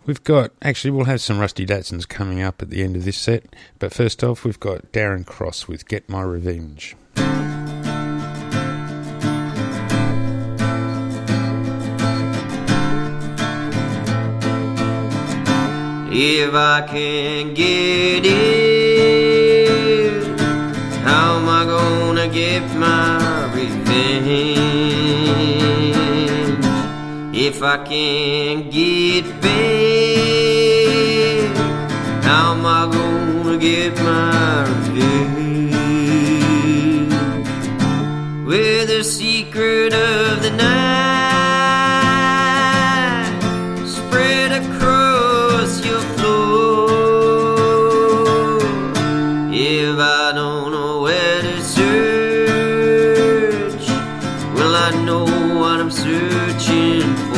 We'll have some Rusty Datsons coming up at the end of this set, but first off, we've got Darren Cross with Get My Revenge. If I can get it, how am I gonna get my revenge? If I can get back, how am I gonna get my revenge? With the secret of the night spread across your floor. If I don't know where to search, will I know what I'm searching for?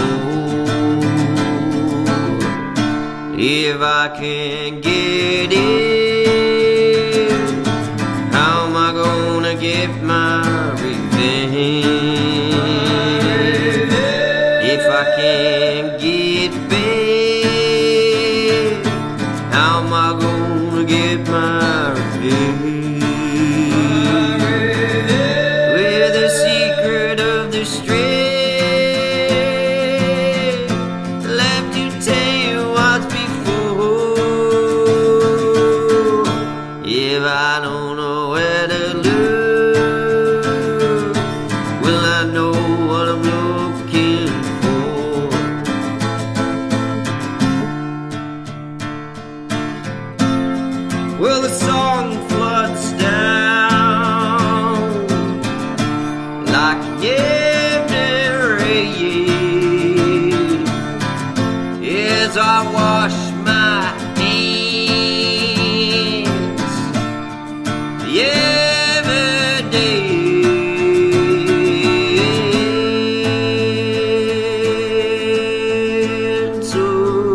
If I can get it, how am I gonna get my revenge? If I can get back, how am I gonna get my revenge? With the secret of the strength left to tell what's before. If I don't know where to look, will I know what I'm looking for? Well, the song floods down like every rain as I wash my hands every day. So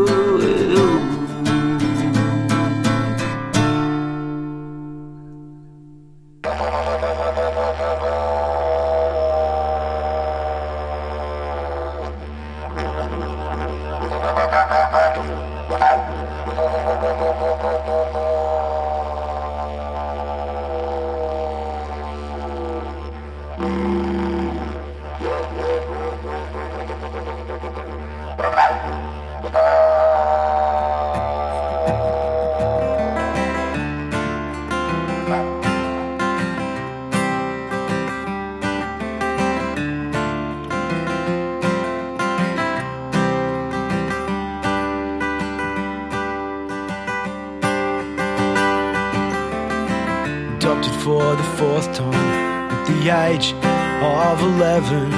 adopted for the fourth time at the age of 11.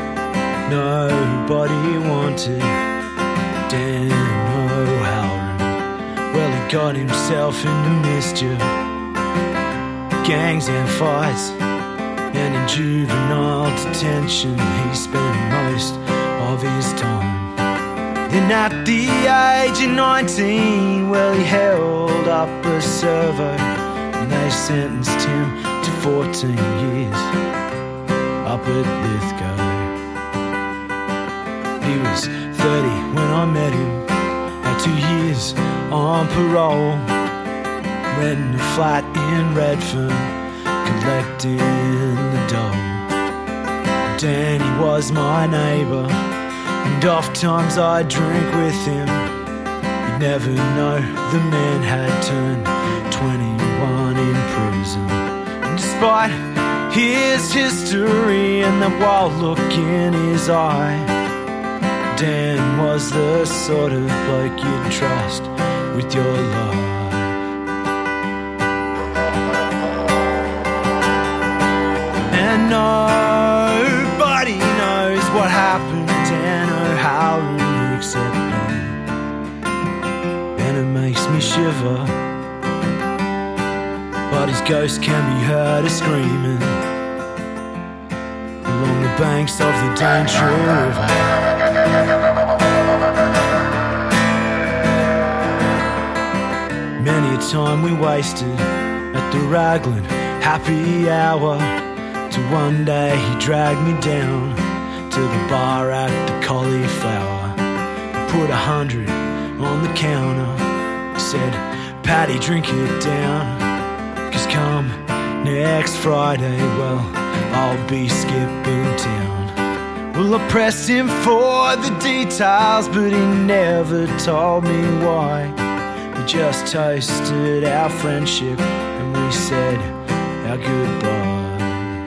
Nobody wanted Dan O'Halloran. Well, he got himself into mischief, gangs and fights, and in juvenile detention he spent most of his time. Then at the age of 19, well, he held up a servo and they sentenced him to 14 years up at Lithgow. He was 30 when I met him, had 2 years on parole, renting a flat in Redfern, collecting the dough. Danny was my neighbour, and oft times I'd drink with him. You'd never know the man had turned 21 in prison. And despite his history and that wild look in his eye, Dan was the sort of bloke you'd trust with your life. And nobody knows what happened to Dan O'Halloran except me, and it makes me shiver. But his ghost can be heard screaming along the banks of the Daintree River. Many a time we wasted at the Raglan happy hour, till one day he dragged me down to the bar at the Cauliflower. He put 100 on the counter. He said, Paddy, drink it down, 'cause come next Friday, well, I'll be skipping town. Well, I pressed him for the details, but he never told me why. We just toasted our friendship and we said our goodbyes.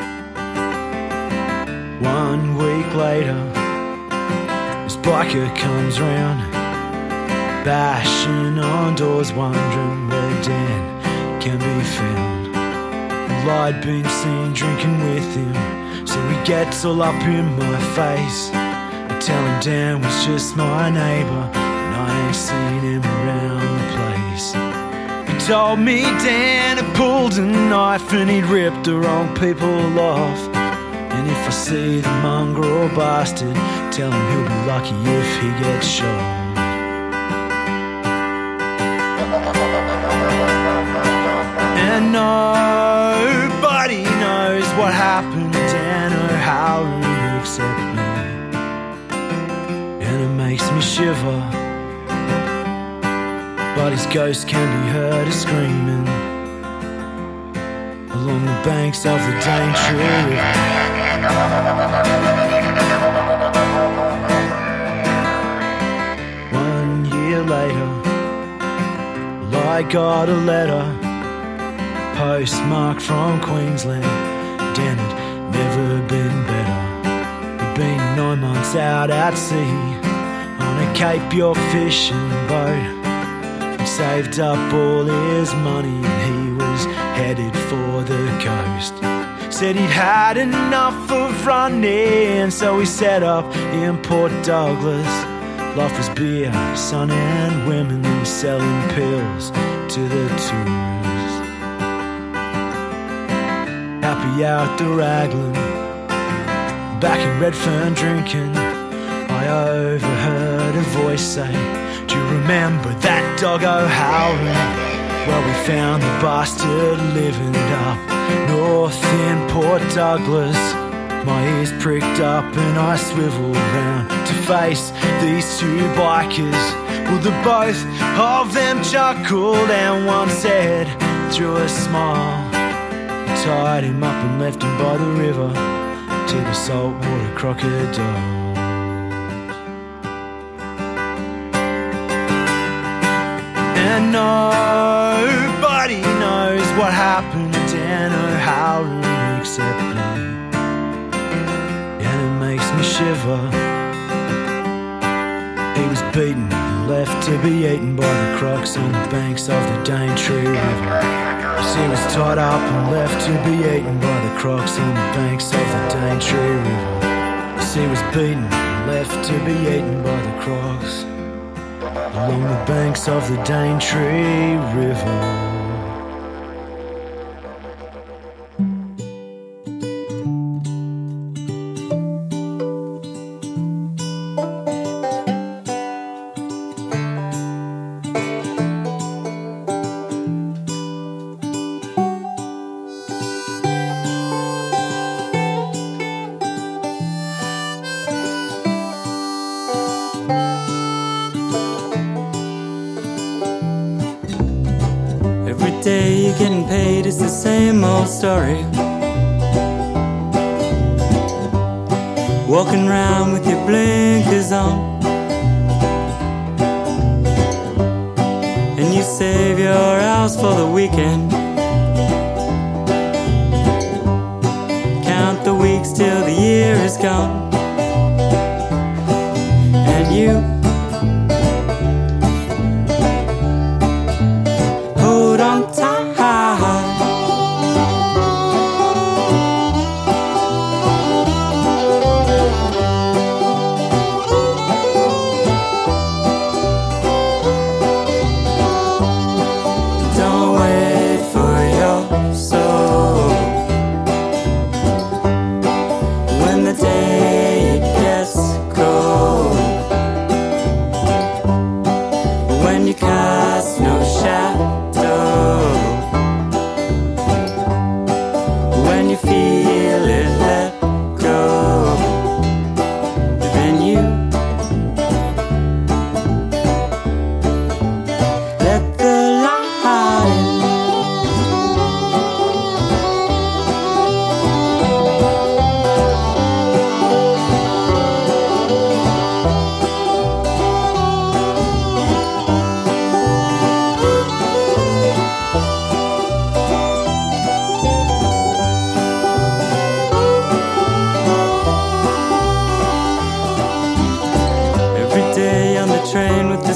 1 week later, this biker comes round, bashing on doors, wondering where Dan can be found. Well, I'd been seen drinking with him, so he gets all up in my face. I tell him Dan was just my neighbour, and I ain't seen him around the place. He told me Dan had pulled a knife and he'd ripped the wrong people off. And if I see the mongrel bastard, tell him he'll be lucky if he gets shot. And nobody knows what happened to Dan O'Halloran except me. And it makes me shiver, but his ghost can be heard screaming along the banks of the Daintree River. 1 year later, well, I got a letter postmarked from Queensland. Dan had never been better. He'd been 9 months out at sea on a Cape York fishing boat. He'd saved up all his money and he was headed for the coast. Said he'd had enough of running, so he set up in Port Douglas. Life was beer, sun and women, and selling pills to the tourists. Happy out the Raglan, back in Redfern drinking, I overheard a voice say, do you remember that dog O'Halloran? Well, we found the bastard living up north in Port Douglas. My ears pricked up and I swiveled round to face these 2 bikers. Well, the both of them chuckled and one said through a smile, tied him up and left him by the river to the saltwater crocodiles. And nobody knows what happened to Dan O'Halloran except me. And it makes me shiver. He was beaten and left to be eaten by the crocs on the banks of the Daintree River. He was tied up and left to be eaten by the crocs on the banks of the Daintree River. He was beaten and left to be eaten by the crocs along the banks of the Daintree River. Day you're getting paid, it's the same old story. Walking around with your blinkers on, and you save your house for the weekend. Count the weeks till the year is gone, and you hold on tight. Don't wait for your soul. When the day gets cold, when you cast no shadow, when you feel it let go, then you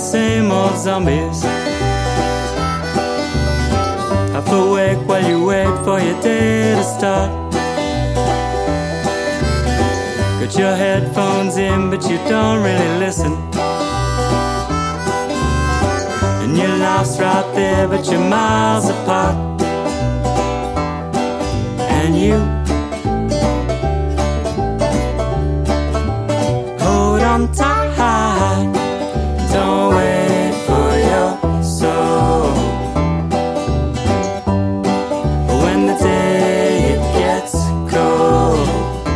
same old zombies. Half awake while you wait for your day to start. Got your headphones in but you don't really listen. And your laugh's right there but you're miles apart. And you hold on tight, don't wait for your soul. When the day it gets cold,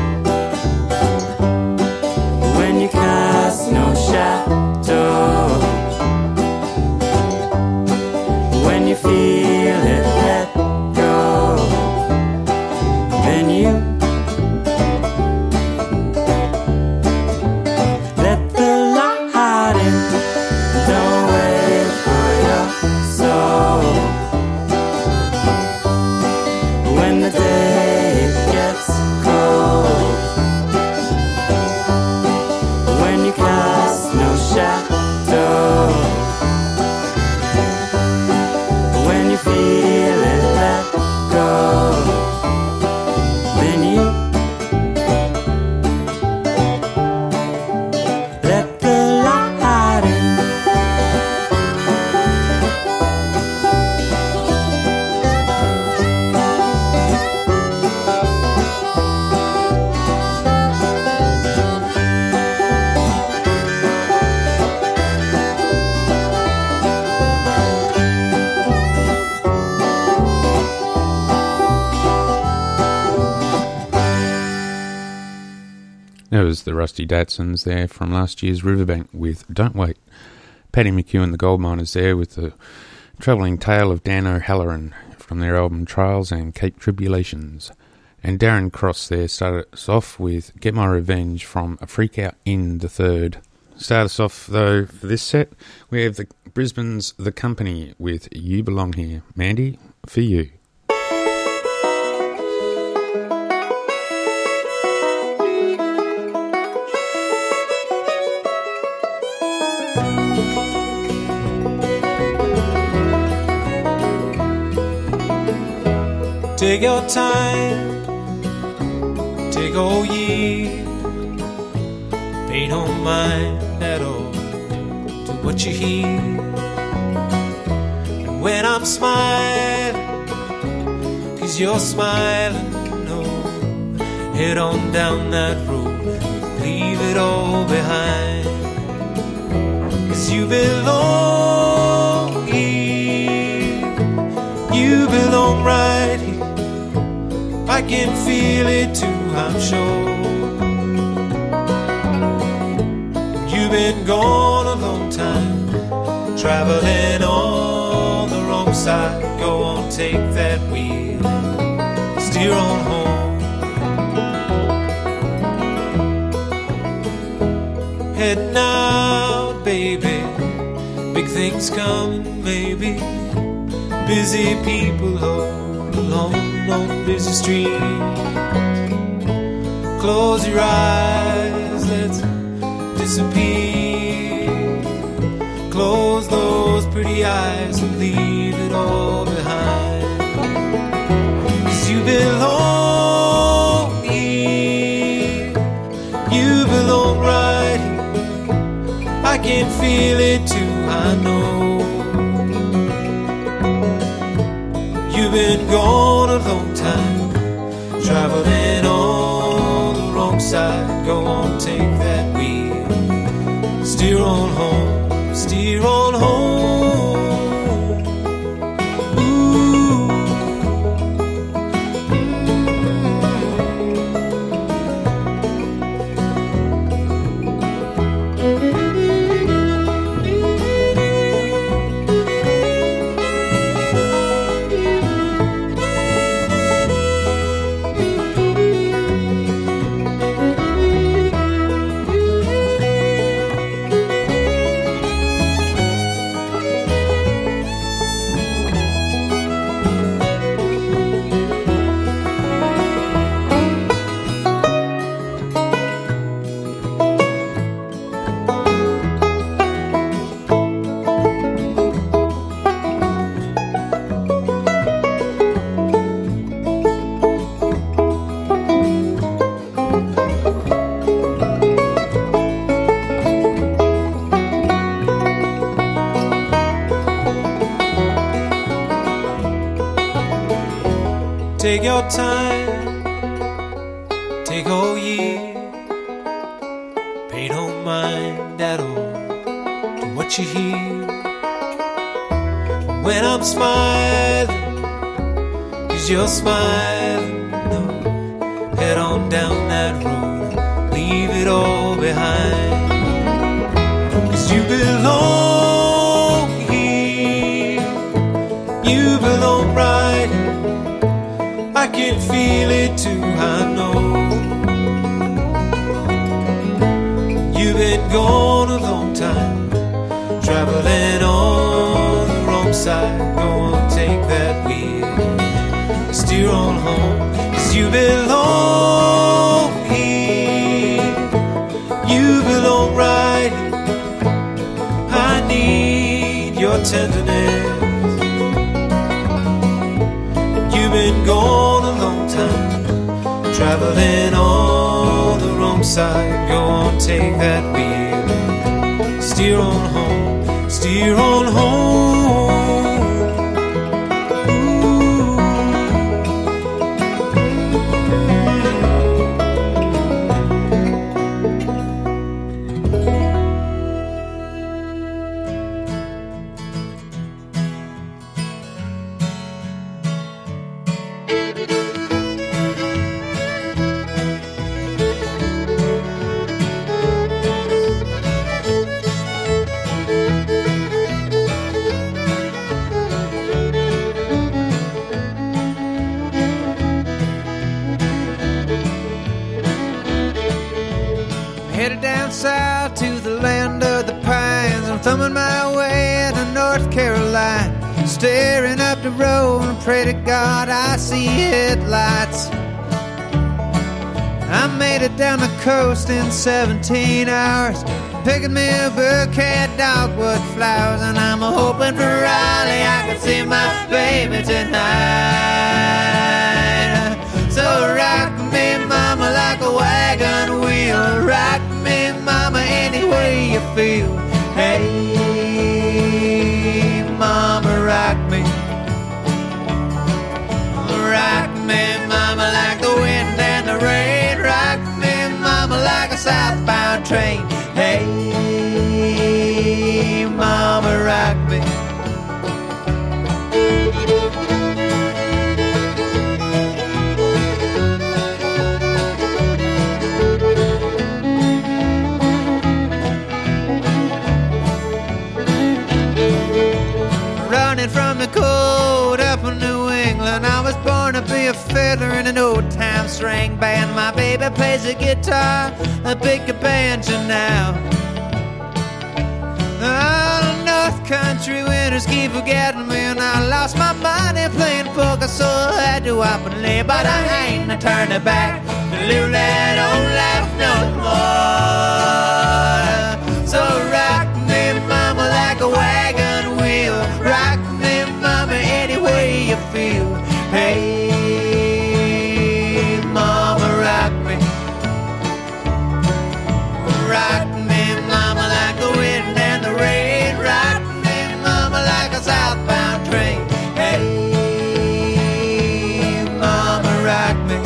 when you cast no shadow, when you feel it let go, then you let the light in. Don't wait for your soul. When the day it gets cold, when you cast no shadow, when you feel it let go, then you let the light in. That was the Rusty Datsons there from last year's Riverbank with Don't Wait. Paddy McHugh and the Gold Miners there with the travelling tale of Dan O'Halloran from their album Trials and Cape Tribulations. And Darren Cross there started us off with Get My Revenge from A Freak Out in the Third. Start us off though for this set, we have the Brisbane's The Company with You Belong Here. Mandy, for you. Take your time, take all year. Pay no mind at all to what you hear. And when I'm smiling, 'cause you're smiling, no, head on down that road, leave it all behind. 'Cause you belong here, you belong right here. I can feel it too, I'm sure. You've been gone a long time, traveling on the wrong side. Go on, take that wheel, steer on home. Heading out, baby, big things coming, maybe. Busy people all alone on busy streets. Close your eyes, let's disappear. Close those pretty eyes and leave it all behind. 'Cause you belong here, you belong right here. I can feel it too, I know. You've been gone a long time, traveling on the wrong side. Go on, take that wheel, steer on home, steer on home. Ooh. take your time, take all year. Pay no mind at all to what you hear. When I'm smiling, 'cause you're smiling, no, head on down that road, leave it all behind. 'Cause you belong here, you belong right here. I can feel it too, I know. You've been gone a long time, traveling on the wrong side. Go on, take that wheel, steer on home. 'Cause you belong here, you belong right here. I need your tenderness. You've been gone a long time, traveling on the wrong side. Go on, take that wheel, steer on home, steer on home. Headed down south to the land of the pines. I'm thumbing my way to North Carolina, staring up the road and pray to God I see headlights. I made it down the coast in 17 hours, picking me a bouquet of dogwood flowers, and I'm hoping for Raleigh I can see my baby tonight. So rock me, mama, like a wagon wheel. Rock me, mama, any way you feel. Hey, mama, rock me. Rock me, mama, like the wind and the rain. Rock me, mama, like a southbound train. Hey, mama, rock me. Running from the cold up in New England, I was born to be a fiddler in an old-time string band. My baby plays the guitar, I pick a banjo now. Oh, North Country winters keep forgetting me, and I lost my money playing poker, so I had to up and lay. But I ain't turning back to live that old life no more. So rock me, mama, like a wagon wheel. Rock me, mama, any way you feel. Hey, mama, rock me. Rock me, mama, like the wind and the rain. Rock me, mama, like a southbound train. Hey, mama, rock me.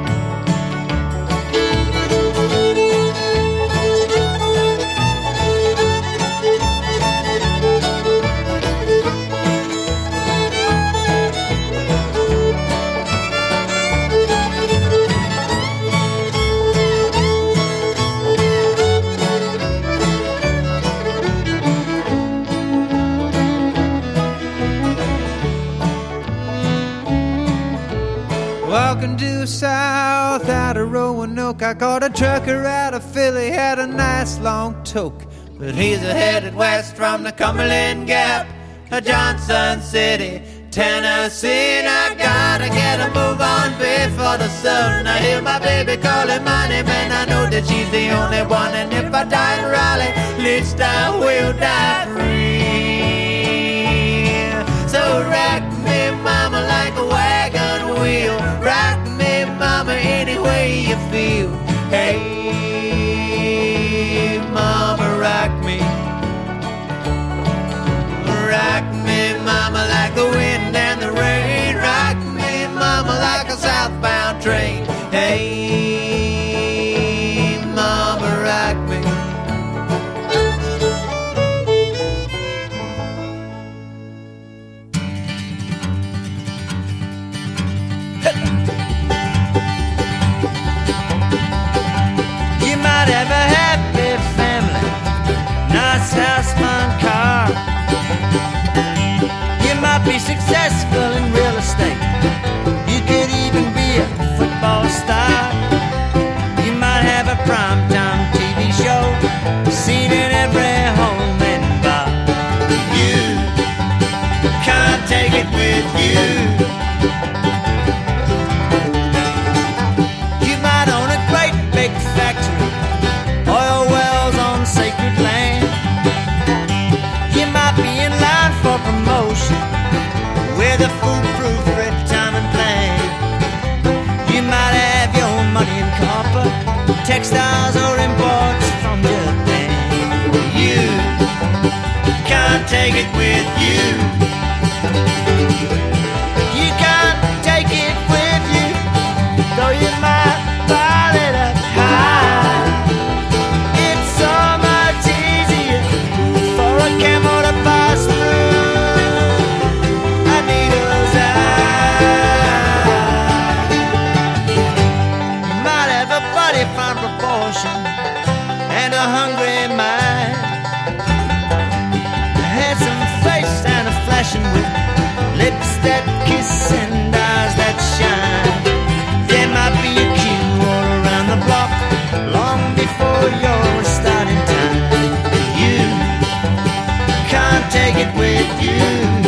Walking due south out of Roanoke, I caught a trucker out of Philly, had a nice long toke. But he's headed west from the Cumberland Gap to Johnson City, Tennessee. And I gotta get a move on before the sun. I hear my baby calling my name, and I know that she's the only one. And if I die in Raleigh, at least I will die free. So rock me, mama, like a wagon wheel. Rock me, mama, any way you feel. Hey, mama, rock me. Rock me, mama, like the wind and the rain. Rock me, mama, like a be successful in real estate. You could even be a football star. You might have a primetime TV show seen in every home and bar. You can't take it with you. You might own a great big factory, oil wells on sacred land. You might be in line for promotion with a foolproof retirement plan. You might have your money in copper, textiles or imports from Japan. You can't take it with you. You can't take it with you, though you might pile it up high. It's so much easier for a camel to pass through a needle's eye. You might have a body fine proportion and a hungry mind, a handsome face and a flashing whip, lips that kiss and eyes that shine. There might be a queue all around the block long before your starting time. You can't take it with you.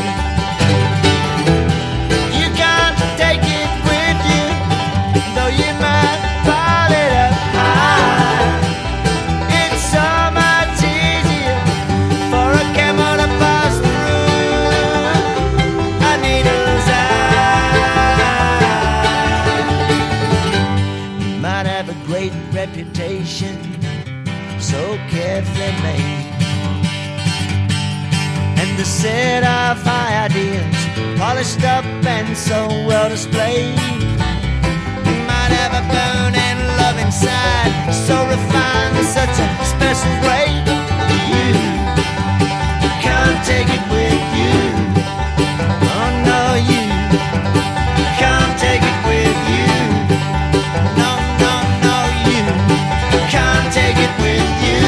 You can't take it with you, though you might pile it up high. It's so much easier for a camel to pass through a needle's eye. You might have a great reputation, so carefully made, and a set of high ideas, polished up and so well displayed. You might have a burning love inside, so refined in such a special way. You can't take it with you. Oh no, you can't take it with you. No, no, no, you can't take it with you.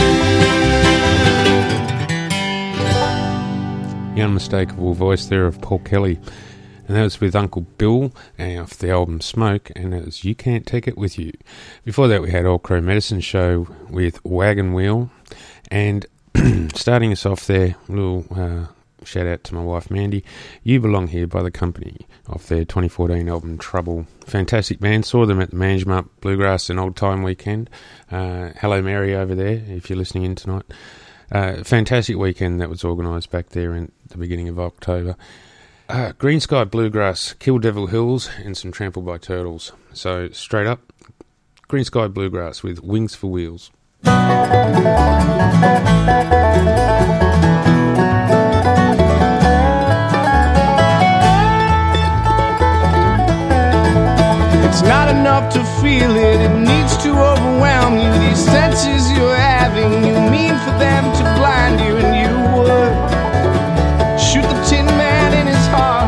The unmistakable voice there of Paul Kelly, and that was with Uncle Bill off the album Smoke, and it was You Can't Take It With You. Before that we had Old Crow Medicine Show with Wagon Wheel, and starting us off there, a little shout out to my wife Mandy, You Belong Here by The Company off their 2014 album Trouble. Fantastic band, saw them at the Manjimup Bluegrass and Old Time Weekend. Hello Mary over there if you're listening in tonight. Fantastic weekend that was organised back there in the beginning of October. Green Sky Bluegrass, Kill Devil Hills, and some Trampled by Turtles. So straight up, Green Sky Bluegrass with Wings for Wheels. It's not enough to feel it, it needs to overwhelm you. These senses you're having, you mean for them to blind you, and you would shoot the Tin Man in his heart.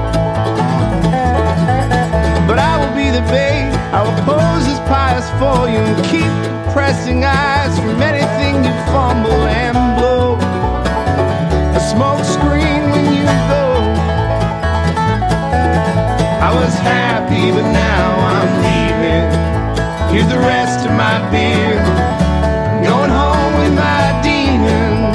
But I will be the bait, I will pose as pious for you, and keep pressing eyes from anything you fumble and blow. A smoke screen when you go. I was happy, but now I'm leaving. Here's the rest of my beer. I'm going home with my demons.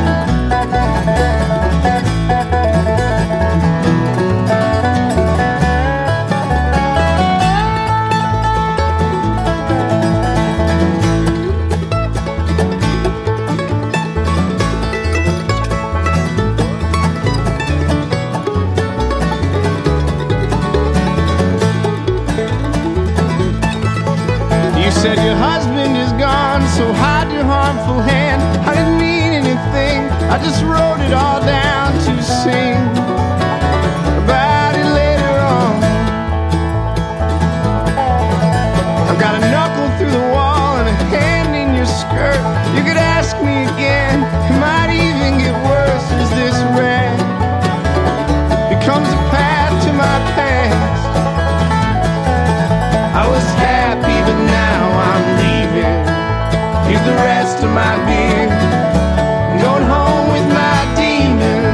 Said your husband is gone, so hide your harmful hand. I didn't mean anything, I just wrote it all down to sing about it later on. I've got a knuckle through the wall and a hand in your skirt. You could ask me again, it might even get worse as this rag becomes a path to my past. I was happy, but now I'm leaving. Here's the rest of my beer. I'm going home with my demons.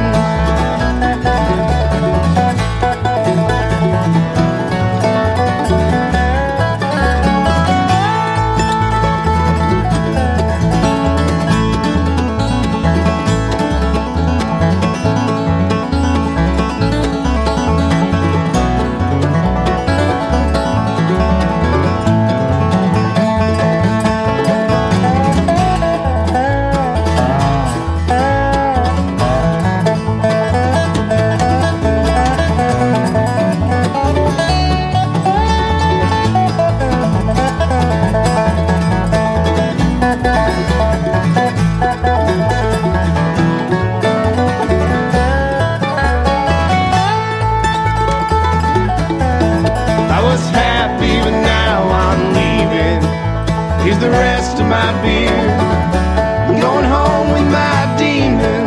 the rest of my beer. I'm going home with my demons.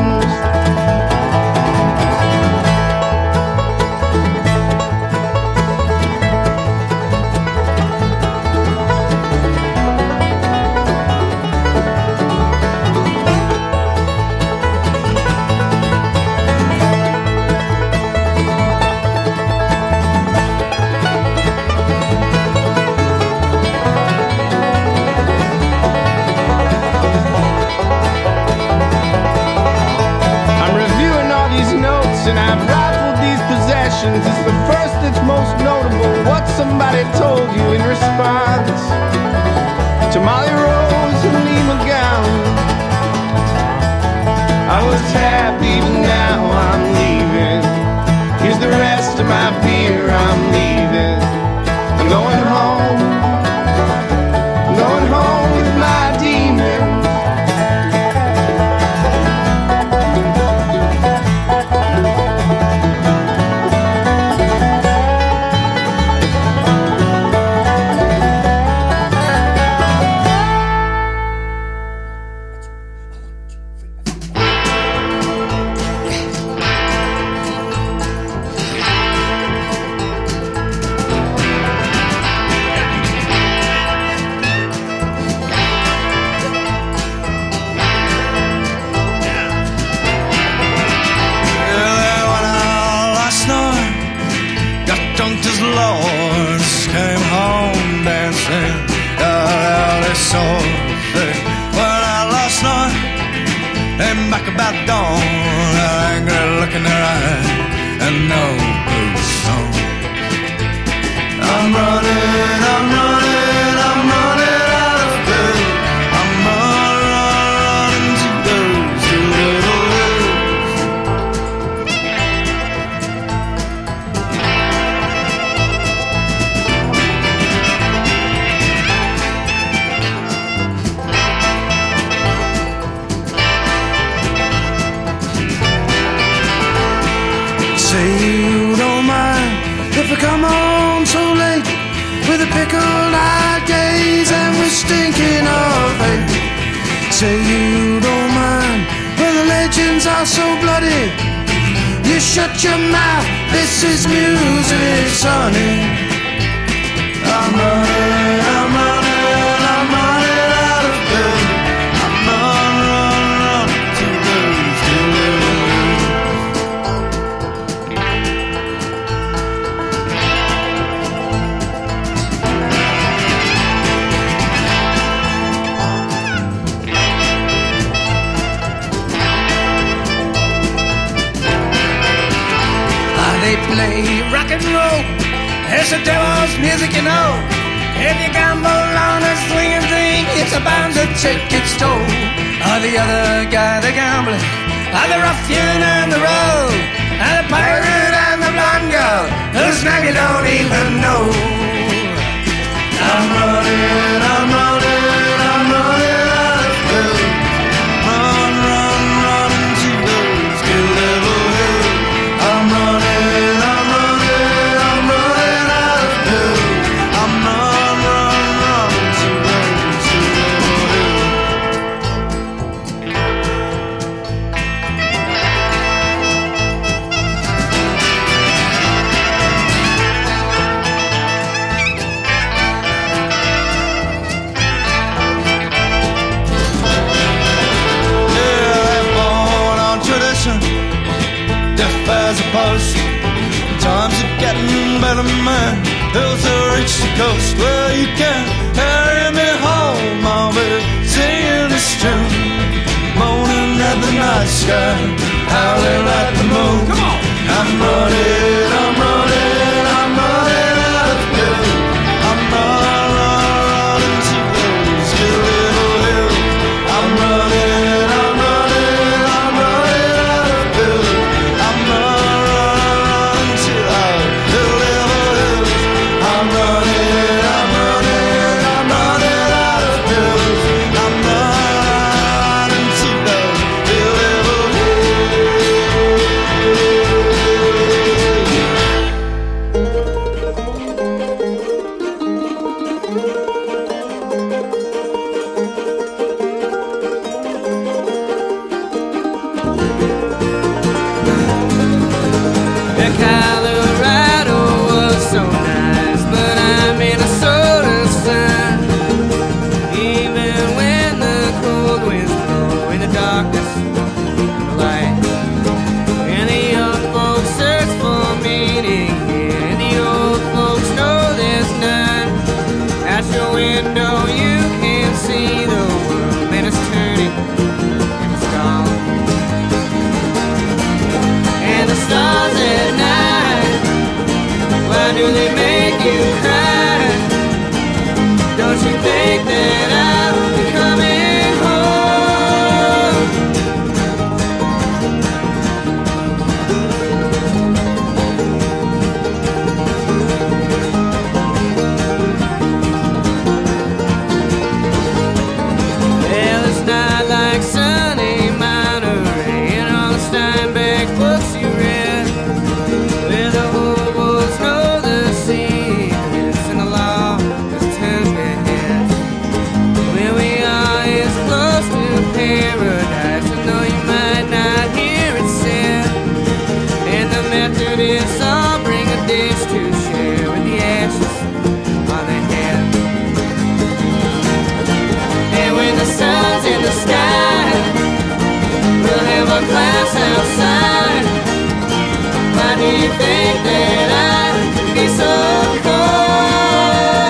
And I've rifled these possessions. It's the first that's most notable. What somebody told you in response to Molly Rose and Lee McGowan. I was happy, but now I'm leaving. Here's the rest of my beer. I'm leaving. I'm going home. I'm going home with my demons. Say you don't mind, but the legends are so bloody. You shut your mouth, this is music, sonny. I'm running, I'm running, I'm running out of bed. I'm run to lose, to They play rock and roll, it's the devil's music, you know. If you gamble on a swinging thing, it's bound to take its toll. Are the other guy the gambler, are the ruffian and the rogue, are the pirate and the blonde girl, whose name you don't even know. I'm running, I'm running, I'm running out of food. Run, run, run to those good little hills. I'm running, I'm running, I'm running out of food. I'm run, run, run to those good little hills. Deaf as a post. Times are getting better, man. Hills are reach the coast where you can carry me home. I'll be singing this tune, moaning at the night sky, howling at the moon. Come on. I'm running, I'm running, I'm running out of food. I'm running to those good little hills. I'm running, I'm running, I'm running out of food. I'm running to those good little hills. I'm running, I'm running, I'm running out of food. I'm running to those good little hills. window you can see the world, man, it's turning and it's gone. And the stars at night, why do they make you cry? Don't you think that I'll be coming home? Well, it's not like Sunny Monterey and all the Steinbeck books you read, where the whole wolves know the secrets and the law just turns their heads. Where we are is close to paradise, and though you might not hear it said, and the Methodists all bring a dish to share with the ashes on their head. And when the sun's in the sky, we'll have a class outside. Why do you think that I'd be so cold?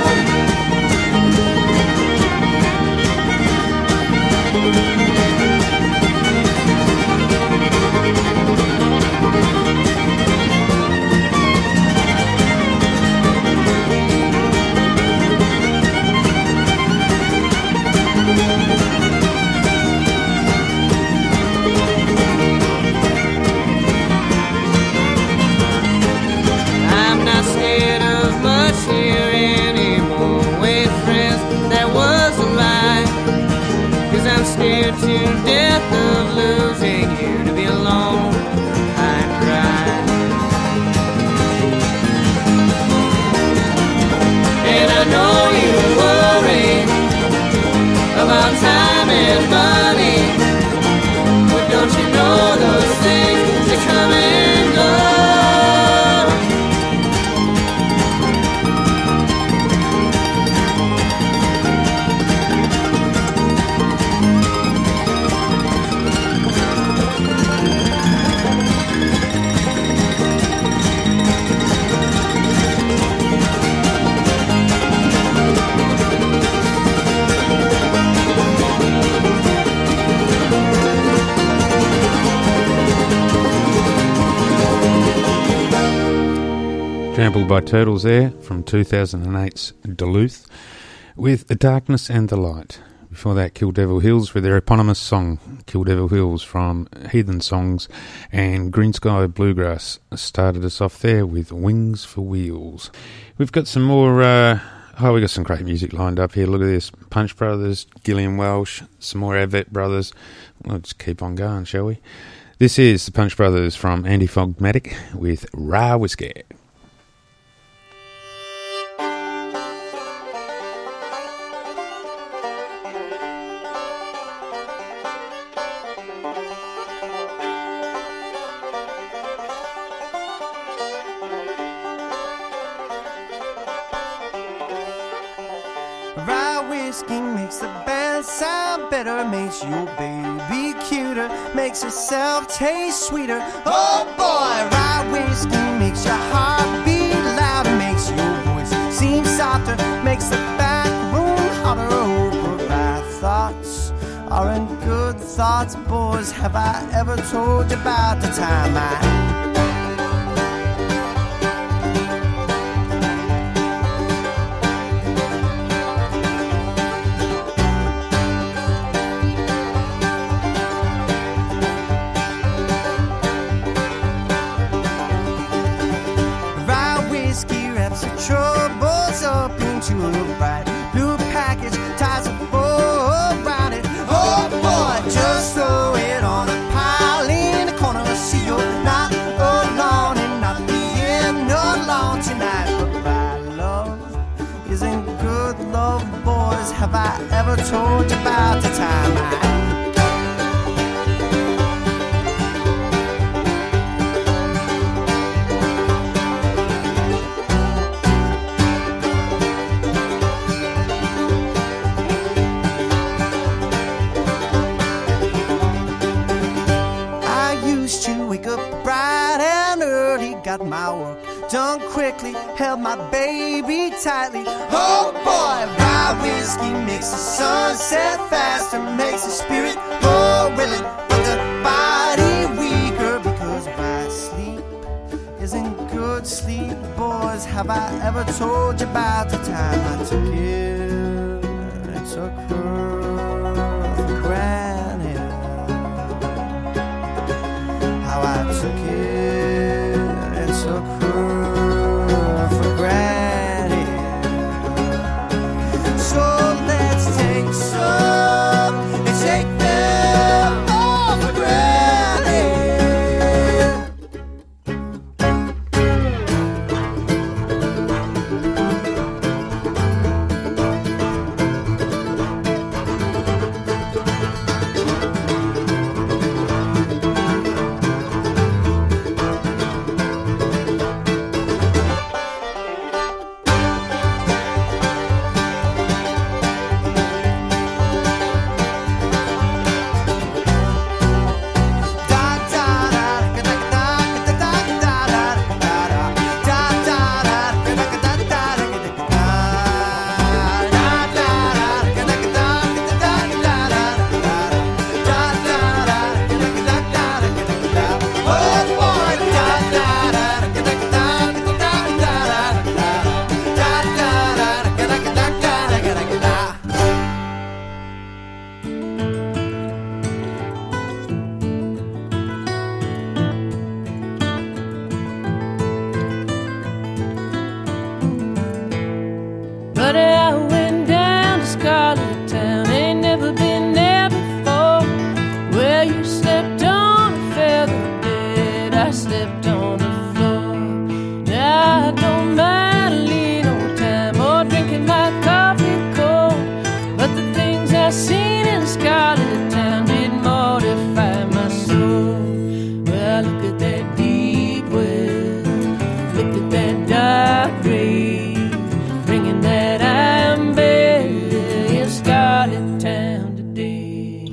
I'm not scared of much here anymore. Wait, friends, that was a lie. 'Cause I'm scared to death of losing you, to be alone, I cry. And I know you worry about time and money, but don't you know those things, they come and go? Trampled by Turtles there from 2008's Duluth with The Darkness and the Light. Before that, Kill Devil Hills with their eponymous song, Kill Devil Hills, from Heathen Songs, and Green Sky Bluegrass started us off there with Wings for Wheels. We've got some more, we got some great music lined up here. Look at this, Punch Brothers, Gillian Welsh, some more Avett Brothers. We'll just keep on going, shall we? This is the Punch Brothers from Antifogmatic with Rye Whiskey. Rye whiskey makes the band sound better, makes your baby cuter, makes herself taste sweeter. Oh boy, rye whiskey makes your heart beat louder, makes your voice seem softer, makes the back room hotter. Oh, but my thoughts aren't good thoughts, boys. Have I ever told you about the time I troubles up into a bright blue package, ties a bow around it. Oh boy, just throw it on a pile in the corner. See, you're not alone and not being alone tonight. But my love isn't good love, boys. Have I ever told you about the time I got my work done quickly, held my baby tightly. Oh boy, rye whiskey makes the sunset faster, makes the spirit more willing, but the body weaker because my sleep isn't good sleep. Boys, have I ever told you about the time I took it? I took her for granted. How I took it and took her for granted. So let's take some and take them all for granted. But I went down to Scarlet Town, ain't never been there before. Where you slept on a feather bed, I slept on the floor. Now I don't mind a little time or drinking my coffee cold, but the things I seen in Scarlet Town did mortify my soul. Well, look at that deep well, look at that dark grave, bringing that iron bell in Scarlet Town today.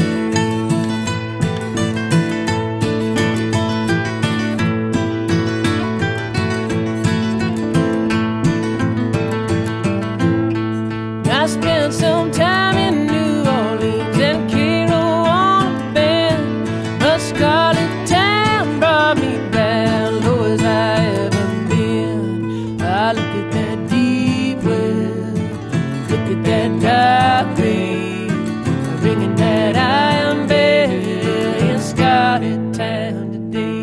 I spent some time in New Orleans and Cairo on a bend, but Scarlet Town brought me back low as I ever been. I look at that deep well, look at that dark grave, ringing that iron bell in Scarlet Town today.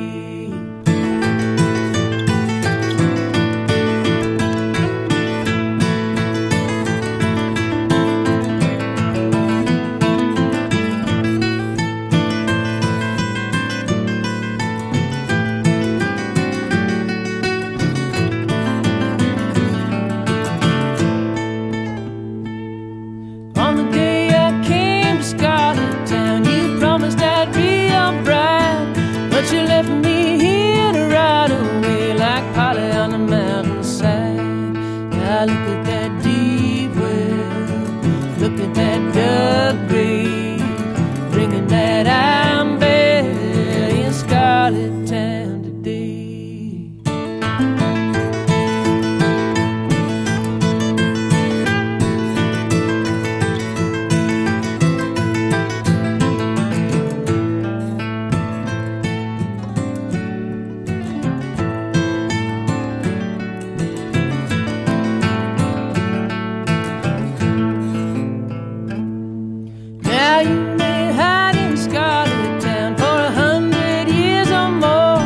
On the day I came to Scarlet Town, you promised I'd be your bride, but you left me here to ride away like Polly on the mountainside. Now look at that deep well, look at that dark grave, ringing that iron bell in Scarlet Town today. Now you may hide in Scarlet Town for 100 years or more,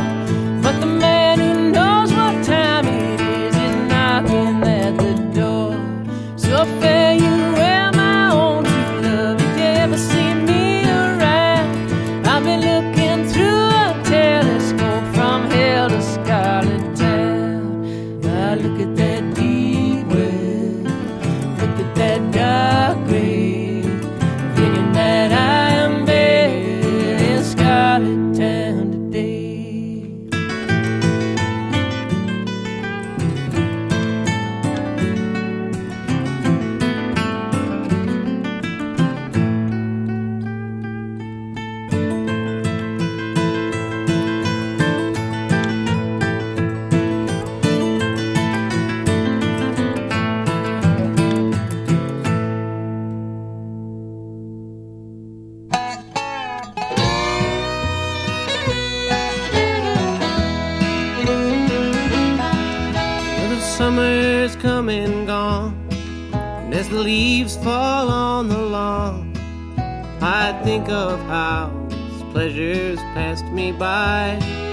summer's come and gone, and as the leaves fall on the lawn, I think of how his pleasures passed me by.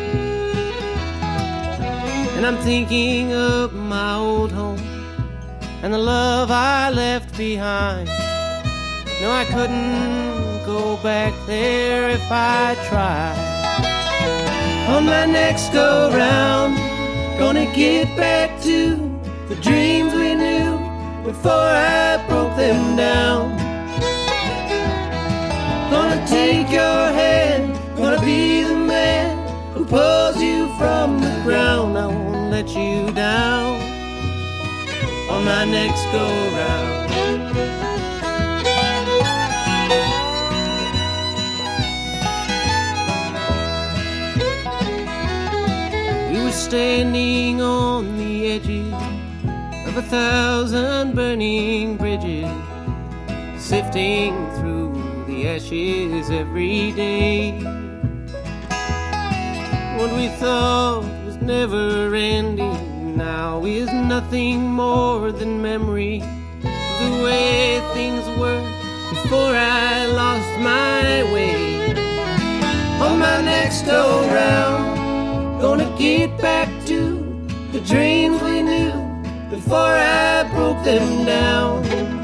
And I'm thinking of my old home and the love I left behind. No, I couldn't go back there if I tried. On my next go round, gonna get back to the dreams we knew before I broke them down. Gonna take your hand, gonna be the man who pulls you from the ground. I won't let you down on my next go round. We were standing on the edges of 1,000 burning bridges, sifting through the ashes every day. What we thought was never ending now is nothing more than memory of the way things were before I lost my way. On my next go round, gonna get back to the dreams we knew before I broke them down.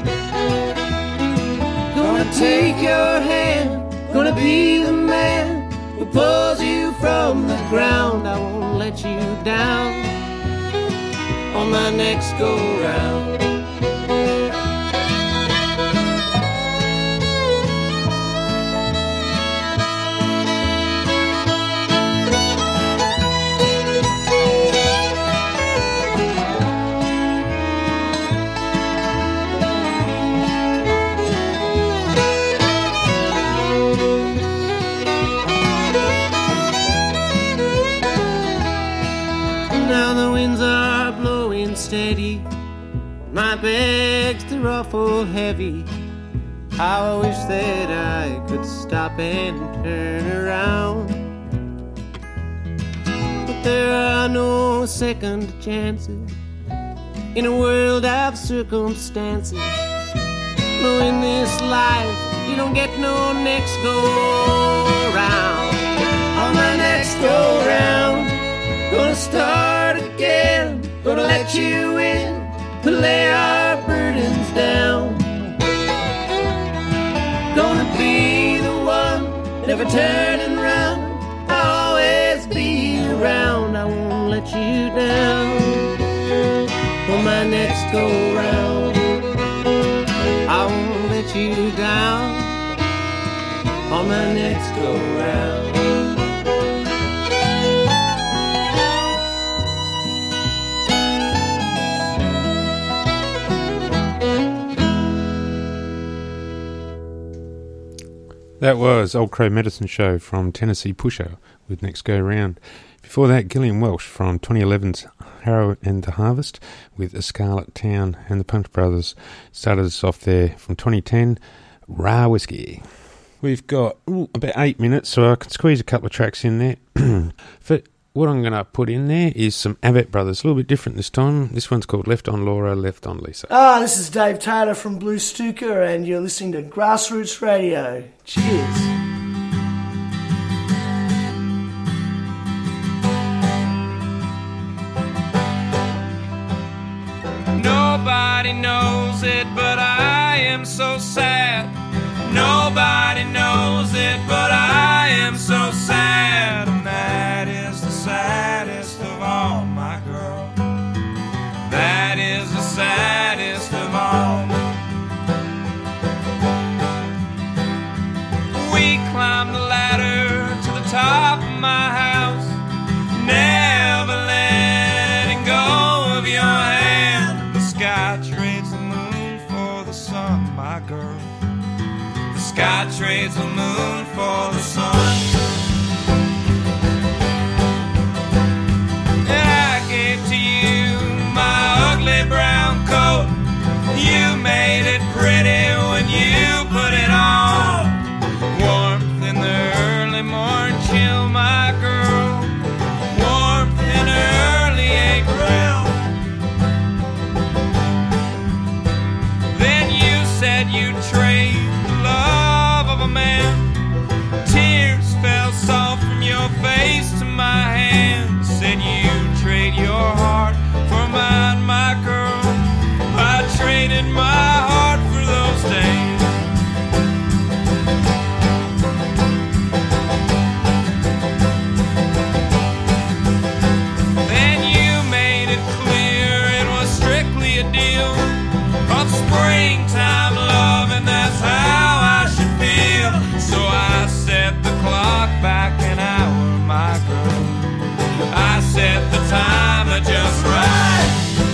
Gonna take your hand, gonna be the man who pulls you from the ground. I won't let you down on my next go round. Steady, my bags, they're awful heavy. How I wish that I could stop and turn around. But there are no second chances in a world of circumstances. No, in this life you don't get no next go round. On my next go round, gonna start again. Gonna let you in, to lay our burdens down. Gonna be the one, never turning round. I'll always be around, I won't let you down. On my next go round, I won't let you down. On my next go round. That was Old Crow Medicine Show from Tennessee Pusher with Next Go Round. Before that, Gillian Welsh from 2011's Harrow and the Harvest with A Scarlet Town, and the Punch Brothers started us off there from 2010, Raw Whiskey. We've got about 8 minutes, so I can squeeze a couple of tracks in there. For what I'm going to put in there is some Avett Brothers, a little bit different this time. This one's called Left on Laura, Left on Lisa. This is Dave Taylor from Blue Stuka, and you're listening to Grassroots Radio. Cheers. Nobody knows it, but I am so sad. Nobody knows it, but I am so sad. And that is the saddest of all, my girl. That is the saddest of all. We climbed the ladder to the top of my house, never letting go of your hand. The sky trades the moon for the sun, my girl. The sky trades the moon for the sun. And I gave to you my ugly brown coat. You made it pretty when you put it on. Warmth in the early morning chill, my girl. Warmth in early April. set the timer just right.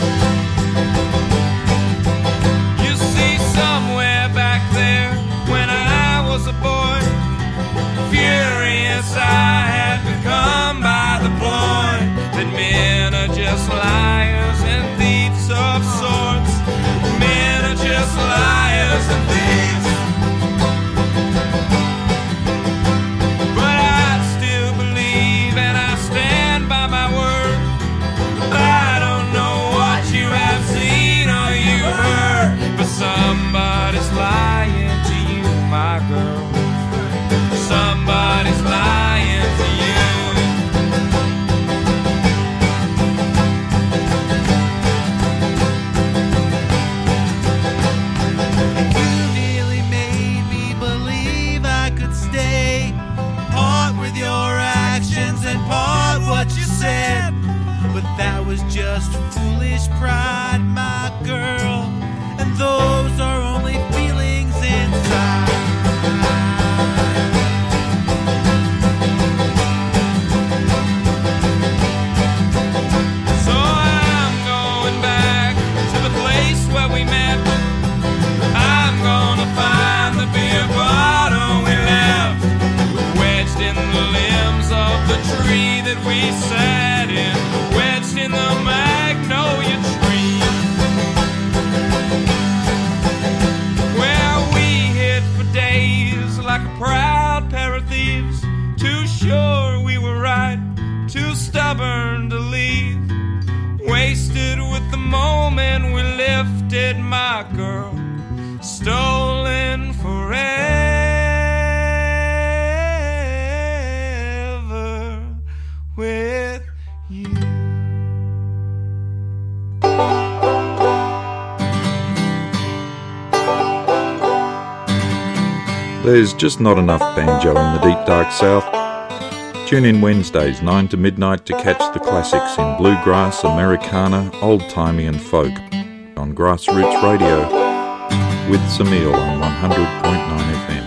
You see, somewhere back there, when I was a boy, furious I had become by the point that men are just liars and thieves of sorts. Men are just liars and thieves. But I still believe and I stand by my word. I don't know what you have seen or you heard, but somebody's lying to you, my girl. Somebody's lying to you. You nearly made me believe I could stay, part with your actions and part what you said. But that was just foolish pride, my girl, and those are only feelings inside. So I'm going back to the place where we met. I'm gonna find the beer bottle we left, wedged in the limbs of the tree that we sat in, wedged in the magnolia tree, where we hid for days like a proud pair of thieves, too sure we were right, too stubborn to leave, wasted with the moment we lifted, my girl, stolen forever with you. There's just not enough banjo in the deep dark south. Tune in Wednesdays 9 to midnight to catch the classics in bluegrass, Americana, old-timey and folk on Grassroots Radio with Samil on 100.9 FM.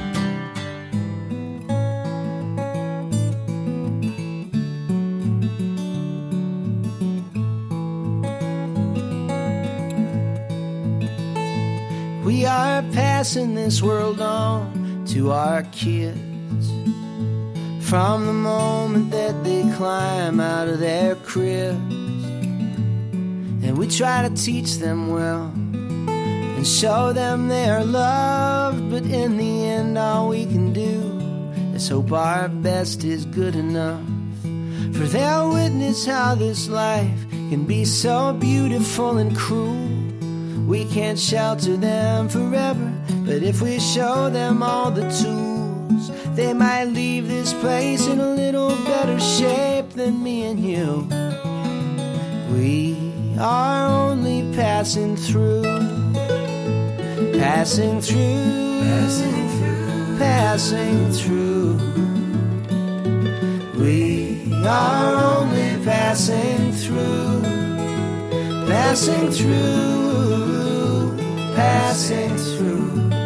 We are passing this world on to our kids. From the moment that they climb out of their cribs, and we try to teach them well and show them they are loved, but in the end all we can do is hope our best is good enough, for they'll witness how this life can be so beautiful and cruel. We can't shelter them forever, but if we show them all the tools, they might leave this place in a little better shape than me and you. We are only passing through, passing through, passing through, passing through. We are only passing through, passing through, passing through.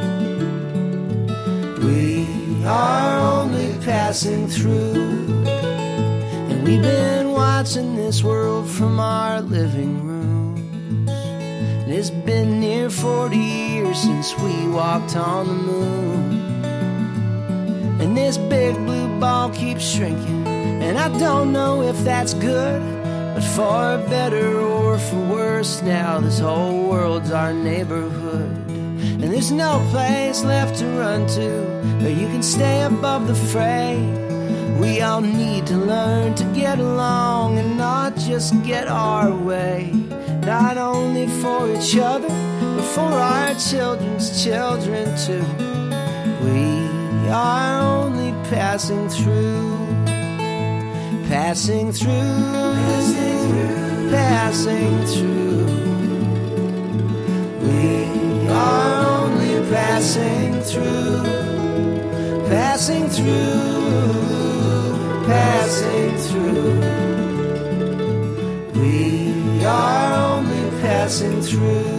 We are only passing through, and we've been watching this world from our living rooms, and it's been near 40 years since we walked on the moon, and this big blue ball keeps shrinking, and I don't know if that's good, but for better or for worse, now this whole world's our neighborhood. And there's no place left to run to where you can stay above the fray. We all need to learn to get along and not just get our way, not only for each other, but for our children's children too. We are only passing through, passing through, passing through. We are only passing through, passing through, passing through. We are only passing through.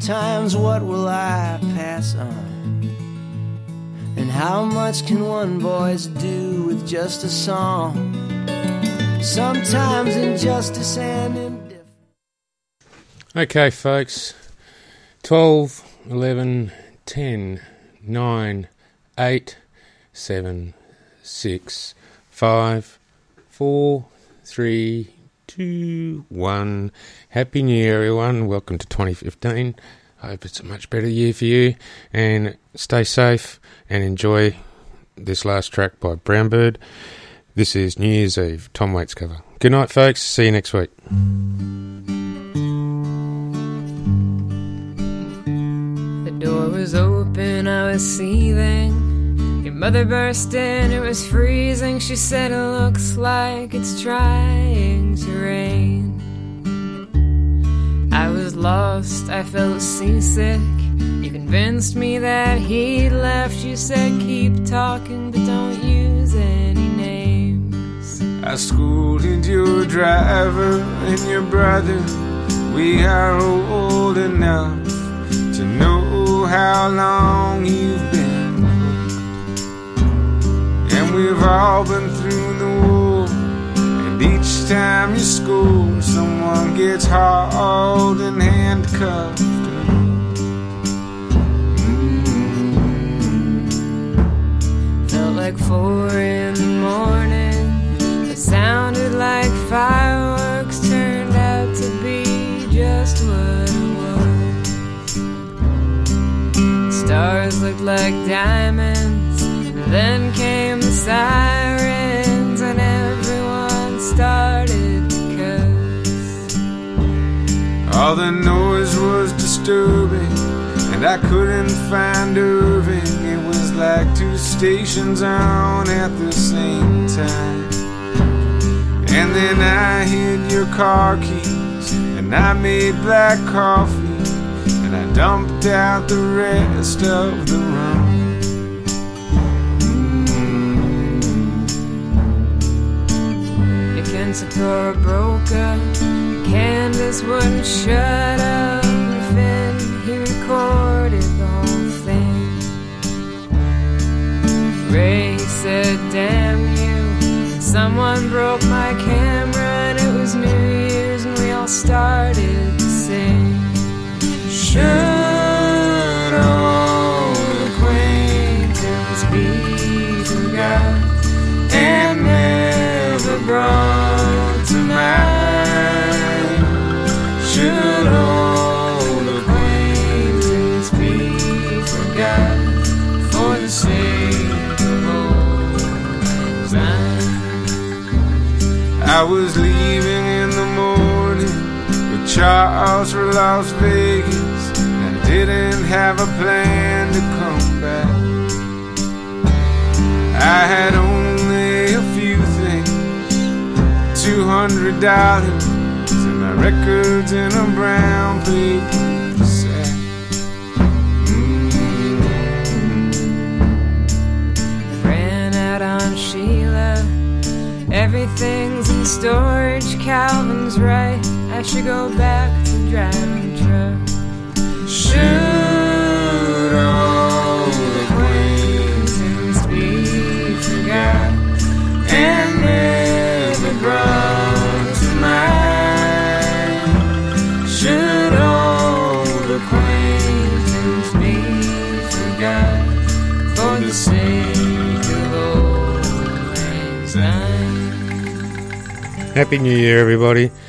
Sometimes what will I pass on? And how much can one voice do with just a song? Sometimes injustice and indifference. Okay, folks. 12, 11, 10, 9, 8, 7, 6, 5, 4, 3, 2, 1. Happy New Year, everyone. Welcome to 2015. I hope it's a much better year for you. And stay safe and enjoy this last track by Brownbird. This is New Year's Eve, Tom Waits cover. Good night, folks. See you next week. The door was open, I was seething. Your mother burst in, it was freezing. She said, it looks like it's trying to rain. I was lost, I felt seasick. You convinced me that he'd left. You said, keep talking, but don't use any names. I scolded your driver and your brother. We are old enough to know how long you've been hooked. And we've all been through the war. And each time you scold, someone gets hauled and handcuffed. Felt like 4 in the morning. It sounded like fireworks. Turned out to be just what it was. Stars looked like diamonds. Then came the sirens, and everyone started to cuss. All the noise was disturbing, and I couldn't find Irving. It was like 2 stations on at the same time. And then I hid your car keys, and I made black coffee, and I dumped out the rest of the rum. Satora broke up. Candace wouldn't shut up. And Finn, he recorded the whole thing. Ray said, damn you. And someone broke my camera, and it was New Year's, and we all started to sing. Should old acquaintance be forgot and never brought to mind? Should old acquaintance be forgot for the sake of old time? I was leaving in the morning with Charles for Las Vegas, and I didn't have a plan to come back. I had only a few things, $200 and my records in a brown paper sack. Ran out on Sheila. Everything's in storage. Calvin's right, I should go back to driving truck. Should old acquaintance be forgot and never brought to mind? Should old acquaintance be forgot for the sake of old lang syne? Happy New Year, everybody.